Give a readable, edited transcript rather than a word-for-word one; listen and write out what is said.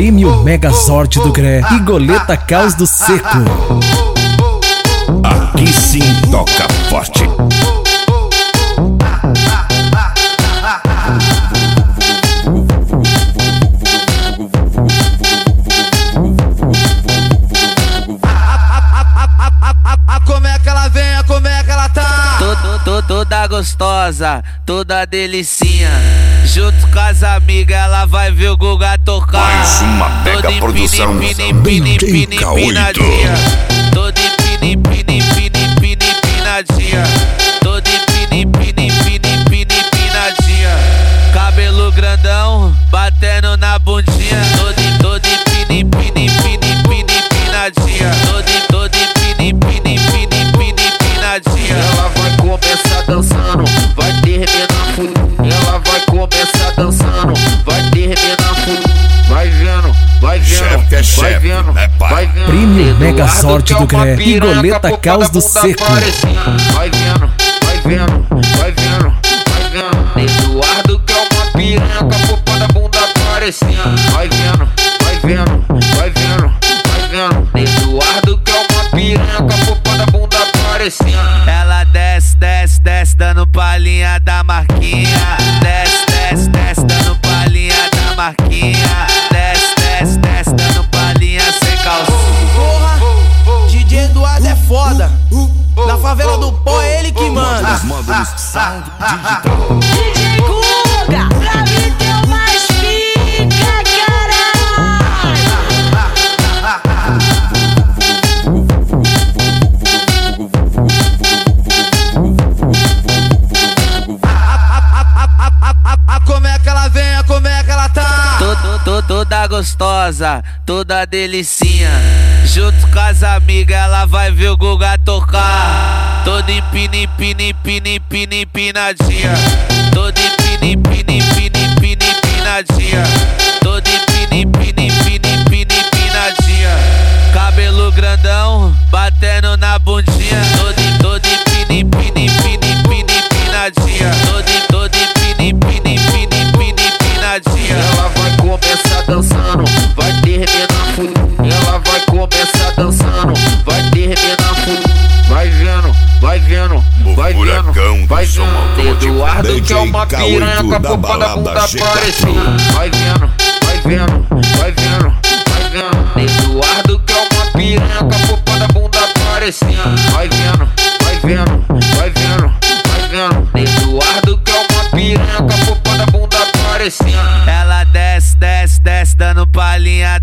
Prêmio Mega Sorte do Gré e Goleta Caos do Seco. Aqui sim toca forte. Como é que ela vem, como é que ela tá? Toda gostosa, toda delicinha. Junto com as amigas ela vai ver o Guga tocar. Mais uma mega produção DJ K8. Todo empinadinha. Todo empinadinha. Cabelo grandão, batendo na bundinha. Todo empinadinha. Todo empinadinha. Ela vai começar dançando, vai terminar full. Ela vai começar dançando, vai terminar full. Vai vendo, vai vendo, Chefe é chefe, vai vendo, né, pai? vai vendo. Prêmio Mega Eduardo, Sorte que é do uma Gré e piranha, Goleta com a Caos do bunda Seco. parecendo. Vai vendo, vai vendo, vai vendo, vai vendo. Eduardo, que é uma piranha, com a popa da bunda parecendo. Vai vendo, vai vendo, vai vendo, vai vendo. Eduardo, que é uma piranha, com a popa da bunda parecendo. Ela desce, dando palhinha da marquinha. Desce, dando palhinha da marquinha. Desce, dando palhinha sem calcinha. Porra, DJ Eduardo é foda. Na favela do pó é ele que manda. Módulos Sound Digital. DJ Guga, pra mim teu mais fica, Como é que ela vem, como é que ela tá? Toda gostosa, toda delicinha. Junto com as amigas ela vai ver o Guga tocar. Todo empinadinha. Todo empinadinha. Todo empinadinha. Cabelo grandão, batendo na bundinha. Todo empinadinha. Todo empinadinha. Ela vai começar dançando, vai terminar full. Ela vai começar dançando, vai terminar full. Vai vendo, vai vendo, vai vendo, vai vendo. Eduardo, que é uma piranha, com a popa da bunda parecendo. Vai vendo, vai vendo, vai vendo, vai vendo. Eduardo, que é uma piranha, com a popa da bunda parecendo. Vai vendo, vai vendo, vai vendo, vai vendo. Eduardo, que é uma piranha, com a popa da bunda parecendo. Ela desce, dando palhinha